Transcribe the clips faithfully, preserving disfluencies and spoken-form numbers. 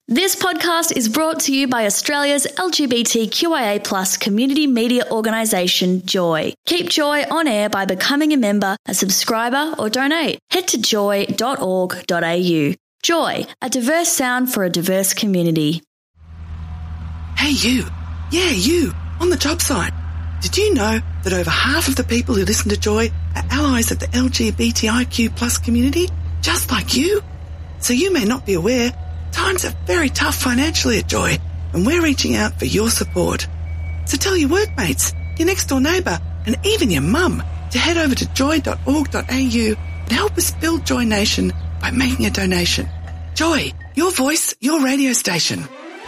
This podcast is brought to you by Australia's L G B T Q I A plus community media organisation, Joy. Keep Joy on air by becoming a member, a subscriber or donate. Head to joy dot org dot a u. Joy, a diverse sound for a diverse community. Hey you, yeah you, on the job site. Did you know that over half of the people who listen to Joy are allies of the L G B T I Q plus community, just like you? So you may not be aware, times are very tough financially at Joy, and we're reaching out for your support. So tell your workmates, your next door neighbour, and even your mum to head over to joy dot org dot a u and help us build Joy Nation by making a donation. Joy, your voice, your radio station.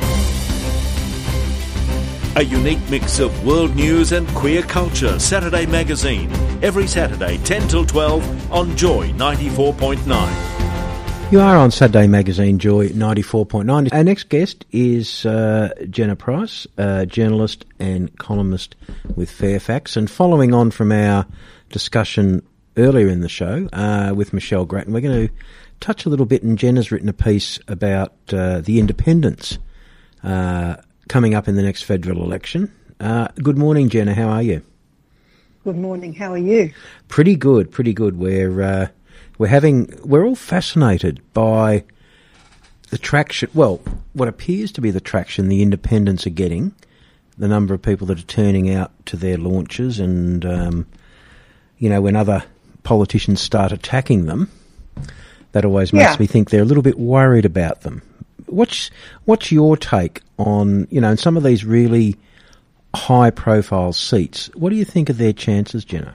A unique mix of world news and queer culture. Saturday Magazine. Every Saturday, ten till twelve on Joy ninety-four point nine. You are on Saturday Magazine, Joy ninety-four point nine. Our next guest is uh, Jenna Price, uh, journalist and columnist with Fairfax. And following on from our discussion earlier in the show uh, with Michelle Grattan, we're going to touch a little bit, and Jenna's written a piece about uh, the independents uh, coming up in the next federal election. Uh, good morning, Jenna. How are you? Good morning. How are you? Pretty good, pretty good. We're... Uh, We're having, we're all fascinated by the traction, well, what appears to be the traction the independents are getting, the number of people that are turning out to their launches, and, um, you know, when other politicians start attacking them, that always makes yeah. me think they're a little bit worried about them. What's, what's your take on, you know, in some of these really high-profile seats, what do you think of their chances, Jenna?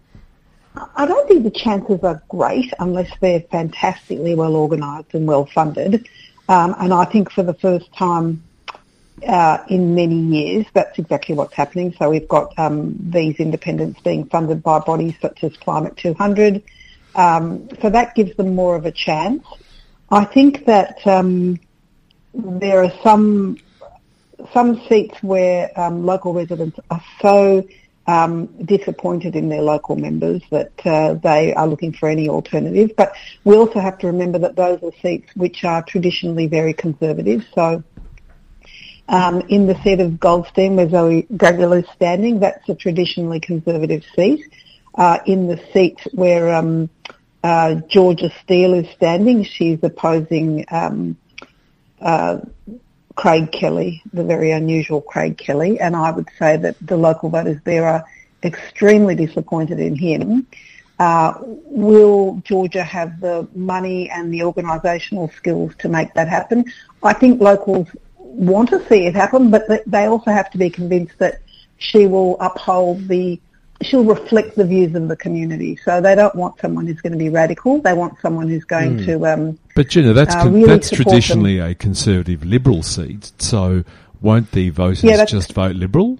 I don't think the chances are great unless they're fantastically well organised and well funded. Um, and I think for the first time uh, in many years, that's exactly what's happening. So we've got um, these independents being funded by bodies such as Climate two hundred. Um, so that gives them more of a chance. I think that um, there are some some seats where um, local residents are so Um, disappointed in their local members that uh, they are looking for any alternative. But we also have to remember that those are seats which are traditionally very conservative. So um, in the seat of Goldstein, where Zoe Dragula is standing, that's a traditionally conservative seat. Uh, in the seat where um, uh, Georgia Steele is standing, she's opposing um, uh, Craig Kelly, the very unusual Craig Kelly, and I would say that the local voters there are extremely disappointed in him. Uh, will Georgia have the money and the organisational skills to make that happen? I think locals want to see it happen, but they also have to be convinced that she will uphold the, she'll reflect the views of the community. So they don't want someone who's going to be radical. They want someone who's going mm. to um, But, Jenna, that's, uh, con- really that's traditionally them. a Conservative Liberal seat, so won't the voters yeah, just vote Liberal?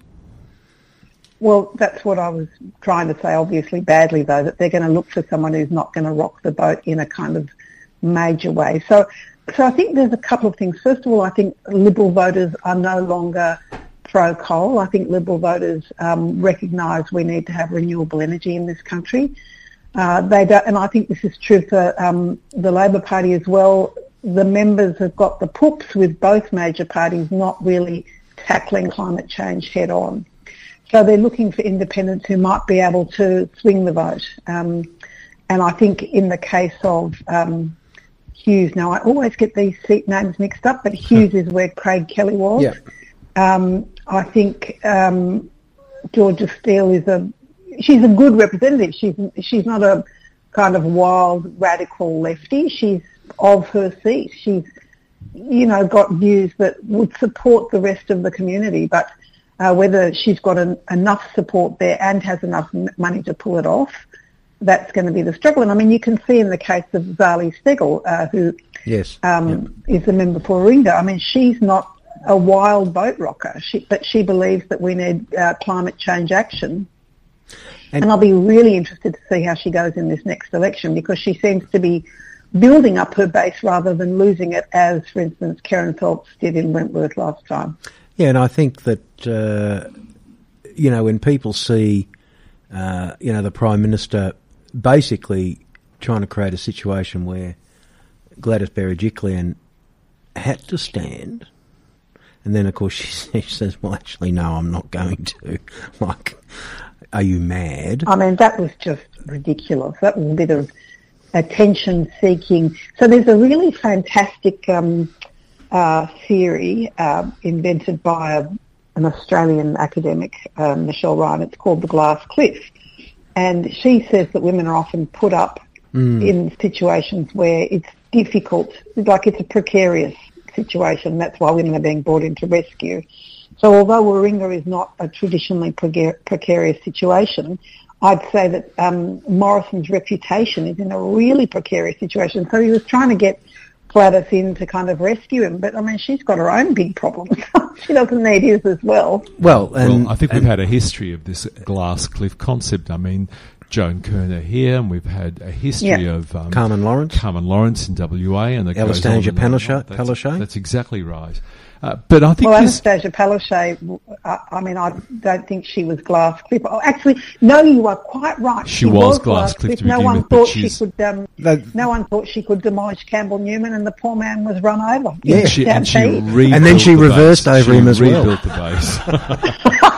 Well, that's what I was trying to say, obviously badly, though, that they're going to look for someone who's not going to rock the boat in a kind of major way. So, so I think there's a couple of things. First of all, I think Liberal voters are no longer pro-coal. I think Liberal voters um, recognise we need to have renewable energy in this country. Uh, they don't, and I think this is true for um, the Labor Party as well. The members have got the poops with both major parties not really tackling climate change head on. So they're looking for independents who might be able to swing the vote. Um, and I think in the case of um, Hughes, now I always get these seat names mixed up, but Hughes is where Craig Kelly was. Yeah. Um, I think um, Georgia Steele is a she's a good representative. She's she's not a kind of wild radical lefty. She's of her seat. She's you know got views that would support the rest of the community, but uh, whether she's got an, enough support there and has enough m- money to pull it off, that's going to be the struggle. And I mean, you can see in the case of Zali Steggall, uh, who yes. um, yep. is a member for Warringah. I mean, she's not a wild boat rocker, she, but she believes that we need uh, climate change action. And, and I'll be really interested to see how she goes in this next election, because she seems to be building up her base rather than losing it, as, for instance, Karen Phelps did in Wentworth last time. Yeah, and I think that, uh, you know, when people see, uh, you know, the Prime Minister basically trying to create a situation where Gladys Berejiklian had to stand. And then, of course, she, she says, well, actually, no, I'm not going to. Like, are you mad? I mean, that was just ridiculous. That was a bit of attention-seeking. So there's a really fantastic um, uh, theory uh, invented by a, an Australian academic, um, Michelle Ryan. It's called the glass cliff. And she says that women are often put up mm. in situations where it's difficult, like it's a precarious situation. That's why women are being brought in to rescue. So although Warringah is not a traditionally precar- precarious situation, I'd say that um, Morrison's reputation is in a really precarious situation. So he was trying to get Gladys in to kind of rescue him. But, I mean, she's got her own big problems. She doesn't need his as well. Well, and, well I think and, we've had a history of this glass cliff concept. I mean, Joan Kerner here, and we've had a history yeah. um, Carmen Lawrence, Carmen Lawrence in W A, and Anastasia Palaszczuk. That's, that's exactly right. Uh, but I think well, this... Anastasia Palaszczuk, I, I mean, I don't think she was glass cliff. Oh, actually, no, you are quite right. She, she was, was glass cliff. To no begin one with, thought she could. Um, that, no one thought she could demolish Campbell Newman, and the poor man was run over. Yeah, and she, and, she and then she the reversed base. over she him as well. Rebuilt the base.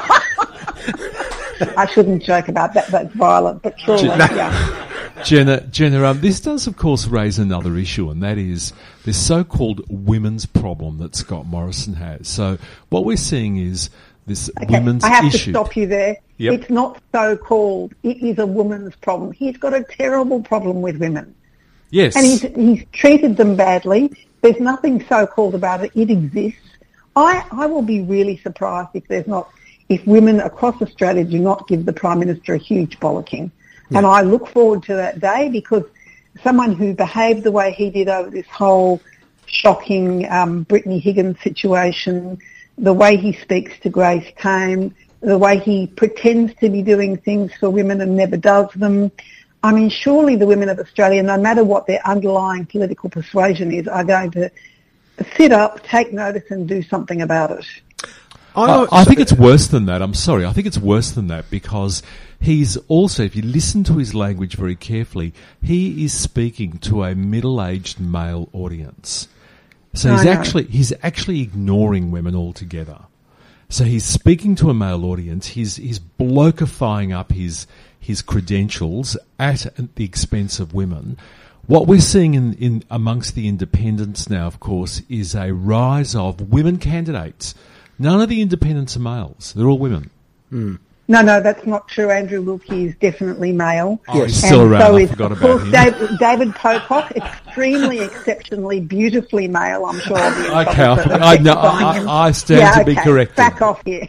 I shouldn't joke about that. That's violent, but surely, no. yeah. Jenna, Jenna, um, this does, of course, raise another issue, and that is this so-called women's problem that Scott Morrison has. So what we're seeing is this okay, women's issue. I have issue. to stop you there. Yep. It's not so-called. It is a woman's problem. He's got a terrible problem with women. Yes. And he's, he's treated them badly. There's nothing so-called about it. It exists. I, I will be really surprised if there's not, if women across Australia do not give the Prime Minister a huge bollocking. Yeah. And I look forward to that day, because someone who behaved the way he did over this whole shocking um, Brittany Higgins situation, the way he speaks to Grace Tame, the way he pretends to be doing things for women and never does them. I mean, surely the women of Australia, no matter what their underlying political persuasion is, are going to sit up, take notice and do something about it. I, I think it's worse than that. I'm sorry. I think it's worse than that, because he's also, if you listen to his language very carefully, he is speaking to a middle-aged male audience. So he's actually he's actually ignoring women altogether. So he's speaking to a male audience. He's he's blokeifying up his his credentials at the expense of women. What we're seeing in, in amongst the independents now, of course, is a rise of women candidates. None of the independents are males. They're all women. Mm. No, no, that's not true. Andrew Wilkie is definitely male. Oh, he's still and around. So I is, forgot of about course, him. David, David Pocock, extremely, exceptionally, beautifully male. I'm sure I'll be in okay, I, I, no, I, I stand yeah, to okay. be corrected. Back off here.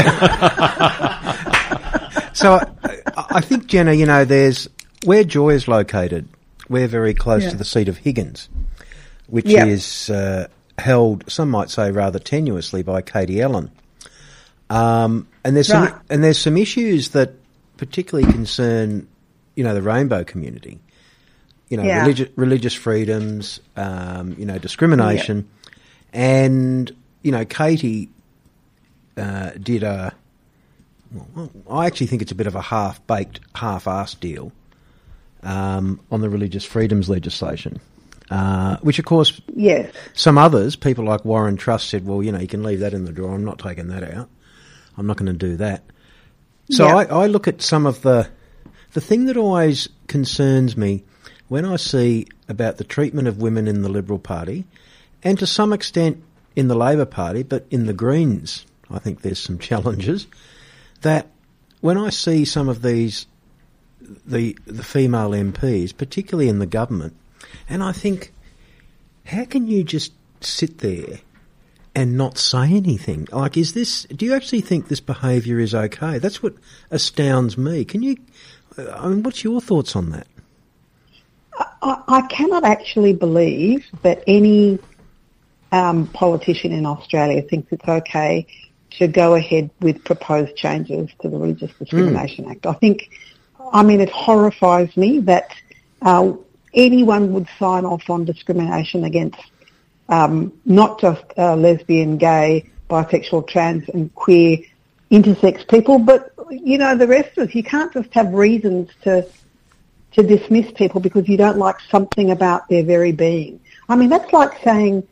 So I, I think, Jenna, you know, there's where Joy is located. We're very close yeah. to the seat of Higgins, which yeah. is uh, held, some might say, rather tenuously by Katie Ellen. Um, and there's right. some, and there's some issues that particularly concern, you know, the rainbow community. You know, yeah. religi- religious freedoms, um, you know, discrimination, yeah. and you know, Katie uh, did a. Well, I actually think it's a bit of a half-baked, half-assed deal um, on the religious freedoms legislation. Uh, which, of course, yes. some others, people like Warren Truss, said, well, you know, you can leave that in the drawer. I'm not taking that out. I'm not going to do that. So yeah. I, I look at some of the... The thing that always concerns me when I see about the treatment of women in the Liberal Party, and to some extent in the Labor Party, but in the Greens, I think there's some challenges, that when I see some of these, the the female M Ps, particularly in the government, and I think, how can you just sit there and not say anything? Like, is this, do you actually think this behaviour is okay? That's what astounds me. Can you, I mean, what's your thoughts on that? I, I cannot actually believe that any um, politician in Australia thinks it's okay to go ahead with proposed changes to the Religious Discrimination mm. Act. I think, I mean, it horrifies me that uh, anyone would sign off on discrimination against um, not just uh, lesbian, gay, bisexual, trans and queer intersex people, but, you know, the rest of us. You can't just have reasons to to dismiss people because you don't like something about their very being. I mean, that's like saying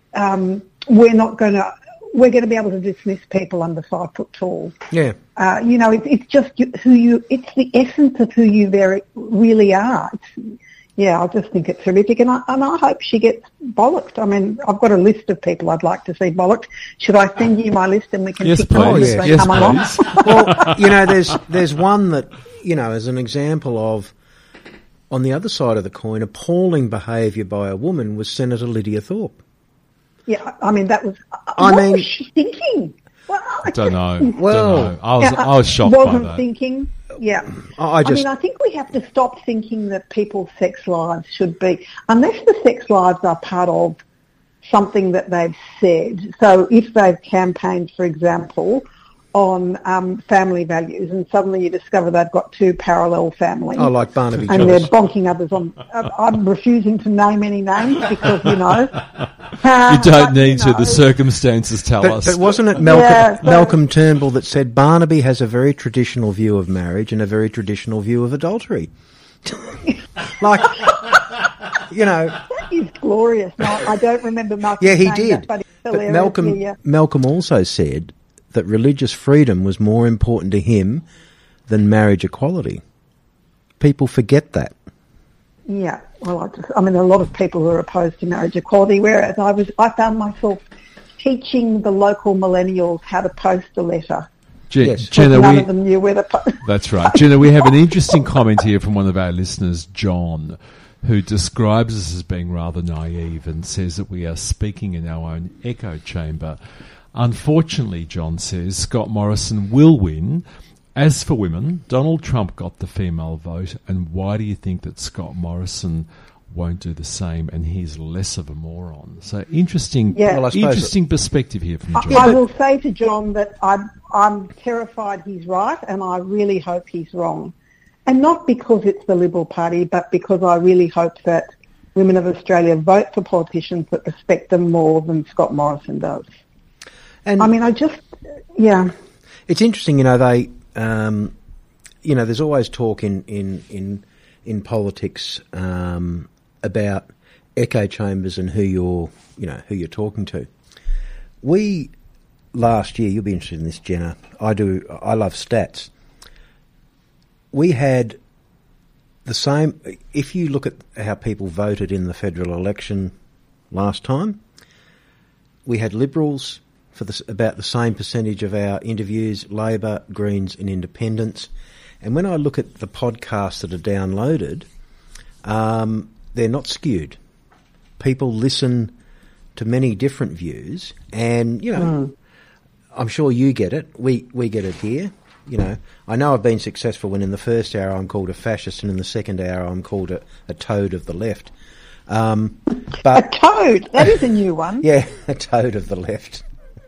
um, we're not going to, we're going to be able to dismiss people under five foot tall. Yeah. Uh, you know, it, it's just who you, it's the essence of who you very really are. It's, yeah, I just think it's horrific, and I, and I hope she gets bollocked. I mean, I've got a list of people I'd like to see bollocked. Should I send you my list and we can yes, pick them please. as they Yes, come along? Well, you know, there's there's one that, you know, as an example of, on the other side of the coin, appalling behaviour by a woman was Senator Lydia Thorpe. Yeah, I mean, that was, I what mean, was she thinking? Well, I don't know. Well, don't know. I was yeah, I was shocked wasn't by that. thinking. Yeah, I I I just, mean, I think we have to stop thinking that people's sex lives should be, unless the sex lives are part of something that they've said. So if they've campaigned, for example, on um, family values, and suddenly you discover they've got two parallel families. I like Barnaby and they're Joyce. bonking others on. Uh, I'm refusing to name any names because, you know. Uh, You don't but, need you to. know, The circumstances tell But, us. but wasn't it Malcolm, Yeah, so- Malcolm Turnbull that said Barnaby has a very traditional view of marriage and a very traditional view of adultery? Like, you know, That is glorious. No, I don't remember Malcolm yeah, he saying did. that, but it's But hilarious. Malcolm, Yeah, yeah. Malcolm also said that religious freedom was more important to him than marriage equality. People forget that. Yeah, well, I, just, I mean, a lot of people who are opposed to marriage equality, whereas I was, I found myself teaching the local millennials how to post a letter. Je- Yes. Jenna, None we, of them knew where to post. that's right. Jenna, we have an interesting comment here from one of our listeners, John, who describes us as being rather naive and says that we are speaking in our own echo chamber. Unfortunately, John says, Scott Morrison will win. As for women, Donald Trump got the female vote, and why do you think that Scott Morrison won't do the same and he's less of a moron? So interesting, Yeah. Well, I suppose interesting perspective here from John. I will say to John that I'm, I'm terrified he's right, and I really hope he's wrong. And not because it's the Liberal Party, but because I really hope that women of Australia vote for politicians that respect them more than Scott Morrison does. And I mean, I just, yeah. it's interesting, you know, they, um, you know, there's always talk in, in, in, in politics, um, about echo chambers and who you're, you know, who you're talking to. We, last year, you'll be interested in this, Jenna. I do, I love stats. We had the same, if you look at how people voted in the federal election last time, we had Liberals for the, about the same percentage of our interviews, Labor, Greens and Independents. And when I look at the podcasts that are downloaded, um, they're not skewed. People listen to many different views, and, you know, mm. I'm sure you get it. We, we get it here. You know, I know I've been successful when in the first hour I'm called a fascist and in the second hour I'm called a, a toad of the left. Um, but a toad? That is a new one. Yeah, a toad of the left.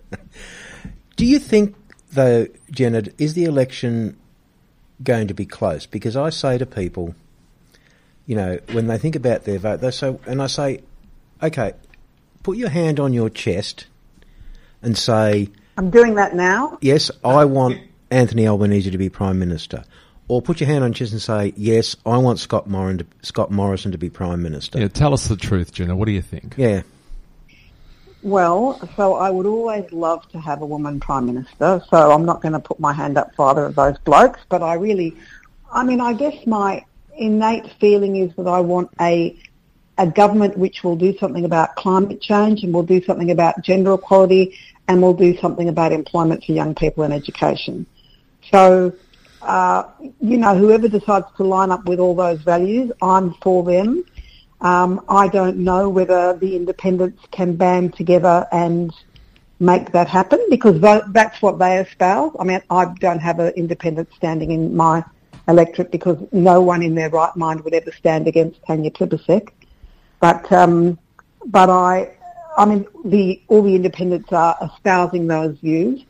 Do you think, though, Jenna, is the election going to be close? Because I say to people, you know, when they think about their vote, they say, and I say, okay, put your hand on your chest and say, I'm doing that now. Yes, I want Anthony Albanese to be Prime Minister. Or put your hand on your chest and say, yes, I want Scott Morrison to, Scott Morrison to be Prime Minister. Yeah, tell us the truth, Jenna. What do you think? Yeah. Well, so I would always love to have a woman Prime Minister, so I'm not going to put my hand up for either of those blokes, but I really, I mean, I guess my innate feeling is that I want a a government which will do something about climate change and will do something about gender equality and will do something about employment for young people and education. So, uh, you know, whoever decides to line up with all those values, I'm for them. Um, I don't know whether the independents can band together and make that happen because that's what they espouse. I mean, I don't have an independent standing in my electorate because no one in their right mind would ever stand against Tanya Plibersek. But, um, but I, I mean, the, all the independents are espousing those views.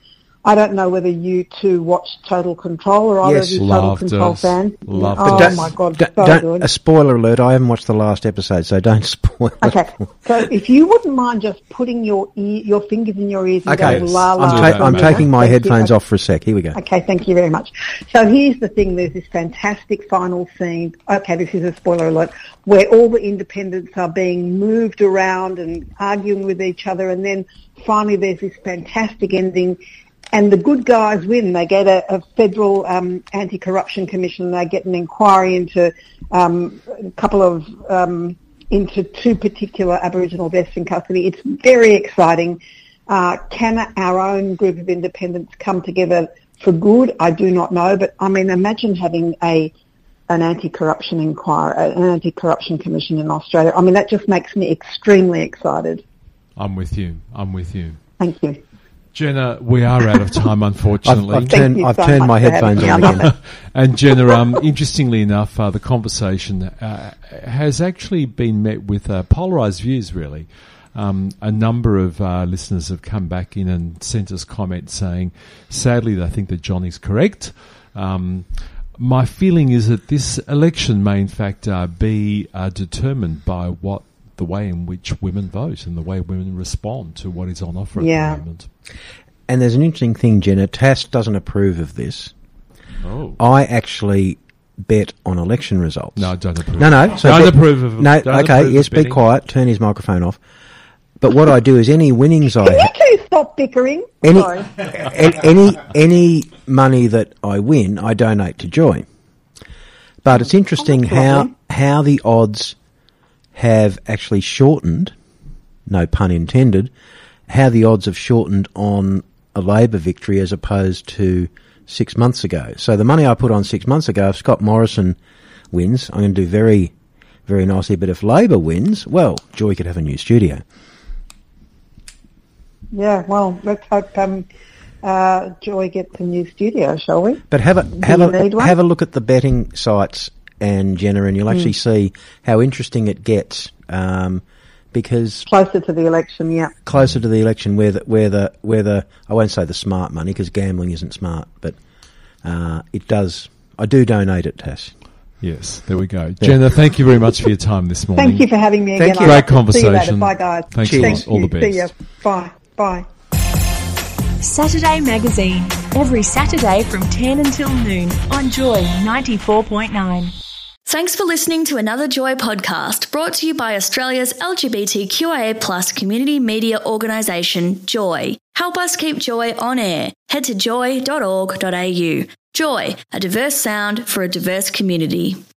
I don't know whether you two watch Total Control or either Yes, of you Total loved Control it. fans. Loved oh it. my God, D- so don't- good. A spoiler alert, I haven't watched the last episode, so don't spoil it. Okay, so if you wouldn't mind just putting your ear, your fingers in your ears and Okay, going la la. I'm, do ta- that, I'm mate. taking my Thank you. headphones off for a sec. Here we go. Okay, thank you very much. So here's the thing, there's this fantastic final scene, okay, this is a spoiler alert, where all the independents are being moved around and arguing with each other, and then finally there's this fantastic ending, and the good guys win. They get a, a federal um, anti-corruption commission, they get an inquiry into um, a couple of, um, into two particular Aboriginal deaths in custody. It's very exciting. Uh, can our own group of independents come together for good? I do not know, but I mean, imagine having a an anti-corruption inquiry, an anti-corruption commission in Australia. I mean, that just makes me extremely excited. I'm with you. I'm with you. Thank you. Jenna, we are out of time, unfortunately. I've, I've turned, you I've so turned much my for having headphones me. on I love again. And Jenna, um, interestingly enough, uh, the conversation uh, has actually been met with uh, polarised views, really. Um, a number of uh, listeners have come back in and sent us comments saying, sadly, they think that Johnny's correct. Um, my feeling is that this election may, in fact, uh, be uh, determined by what the way in which women vote and the way women respond to what is on offer at Yeah. the moment. And there's an interesting thing, Jenna. Tass doesn't approve of this. Oh. I actually bet on election results. No, I don't approve. No, no. So don't bet- approve of No, don't okay, approve yes, of be betting. quiet. Turn his microphone off. But what I do is any winnings I Can have... you two stop bickering? Any, Sorry. a- any any money that I win, I donate to Joy. But it's interesting Oh, that's how lovely. how the odds have actually shortened, no pun intended, how the odds have shortened on a Labor victory as opposed to six months ago. So the money I put on six months ago, if Scott Morrison wins, I'm going to do very, very nicely. But if Labor wins, well, Joy could have a new studio. Yeah, well, let's hope um, uh, Joy gets a new studio, shall we? But have a have you a need one? have a look at the betting sites, and Jenna, and you'll Hmm. actually see how interesting it gets. Um, because Closer to the election, yeah. closer to the election, where the where the where the I won't say the smart money because gambling isn't smart, but uh, it does. I do donate it, Tass. Yes, there we go. Jenna, thank you very much for your time this morning. Thank you for having me Thank again. you. I'll Great have to see you later. conversation. Bye, guys. Thanks a lot. Thank All you. the See ya. best. Bye. Bye. Saturday Magazine, every Saturday from ten until noon on Joy ninety-four point nine. Thanks for listening to another Joy podcast brought to you by Australia's L G B T Q I A plus community media organisation, Joy. Help us keep Joy on air. Head to joy dot org dot a u. Joy, a diverse sound for a diverse community.